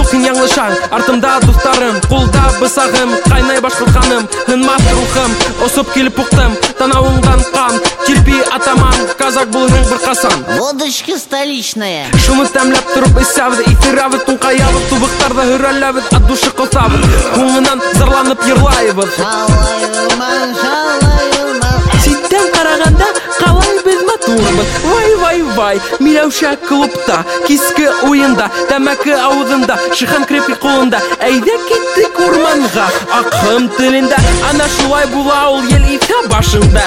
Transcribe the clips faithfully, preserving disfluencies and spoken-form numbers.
кин яңлышаң, артымда достарым, қолда бысағым, қайнай башқұрт ханым, хынмас рухым, осып келіп ұқтым, танауыңдан қан, терпи атаман, казак болырың бір қасан. Водочка столичная. Шуны тәмләп тұрып исәбід, итірәбід, тұнқаябід, тубықтарда хүрәләбід, ат душы қосабід, қоңынан зарланып ерлайбід. Шалайылман, шалайылман. Ситтен қарағанда қалай біз матурбыз. Вай, вай, вай, Миләүшә клубта, киске ойында, тәмәке ауызында, шихан крепки қолында, әйдә киттек урманға, ақым тілінде, ана шулай була ул ел итә башында.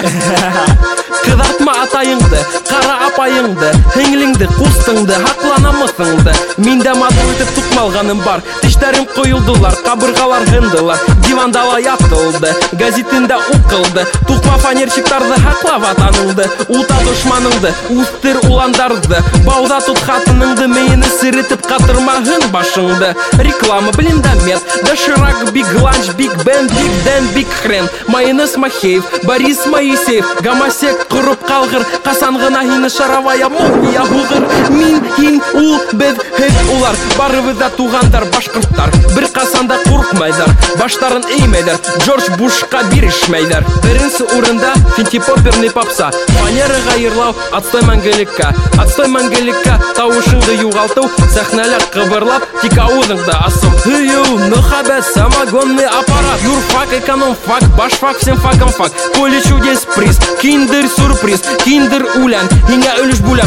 Кыдартма атайыңды, қара апайыңды, һеңлеңді, қустыңды, хақланамысыңды. Миндә матур итеп туқмалғаным бар, тиштәрем қойылдылар, қабырғалар хындылар, дивандала ятылды, газетінде уқылды, туқма фанерчиктарды хақлап атаныңды, ута дошманыңды, устыр уландарды, бауда тут хатыныңды, мейіні сірітіп қатырмағын башыңды. Реклама, блиндамет, доширак, биг ланч, биг бен, биг ден, биг хрен, майонез Махеев, Борис Моисеев, гамасек құрып қалғыр, қасанғына хині шаравая молния бұғыр. Мин, хин, ул, біз, хет, улар, барыбызда туғандар, башқұрттар, бір қасанда қорқмайдар, баштарын эймейдар, Джордж Бушқа бирешмейдар. Бірінші орында финтипоперный попса, фанерыға ерлау, отстой мәңгілікка, отстой мәңгілікка, тауышыңды юғалту, сәхнәләр қыбырлап, тик ауызыңды асым. Хыю, нұхабәт, самогонный аппарат, юрфак, экономфак, башфак, всем факом фак, поле чудес приз, киндер сюрприз, киндер үлән, хиңа өліш бүләм.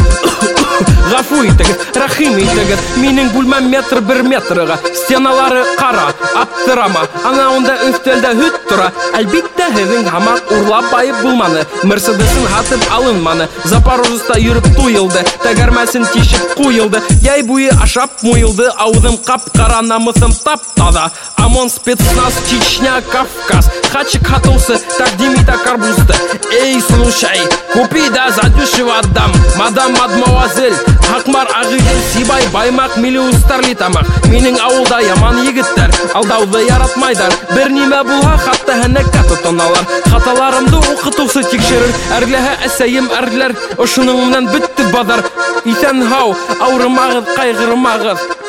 Ғафу итегіз, рахим итегіз, менің бүлмәм метр бір метрыға, стеналары қара, аптырама, ана онда өстелді хүт тұра, әлбетті хізің хамақ ұрлап байып бұлманы, Мерседесін хатып алынманы, Запорожеста жүріп туйылды, тәгәрмәсін тешіп қойылды, яй буы ашап мойылды, аузым қап-қара, намысым тап-тада, ОМОН, спецназ, Чечня, Кавказ, хачик хатусы, так демита карбузды. Эй, слушай, купи да задешево отдам, мадам, мадмуазель, Хақмар ағидел сибай баймақ миллиустарлы тамақ. Менің ауылда яман егіттер, алдауды яратмайдар. Бір неме бұлға қатты хәнәккә тұтыналар. Хаталарымды оқытусы текшерір, әрләһә әсәйім әрләр, ұшының менен бітті базар. Исән хау, ауырмағыз, қайғырмағыз.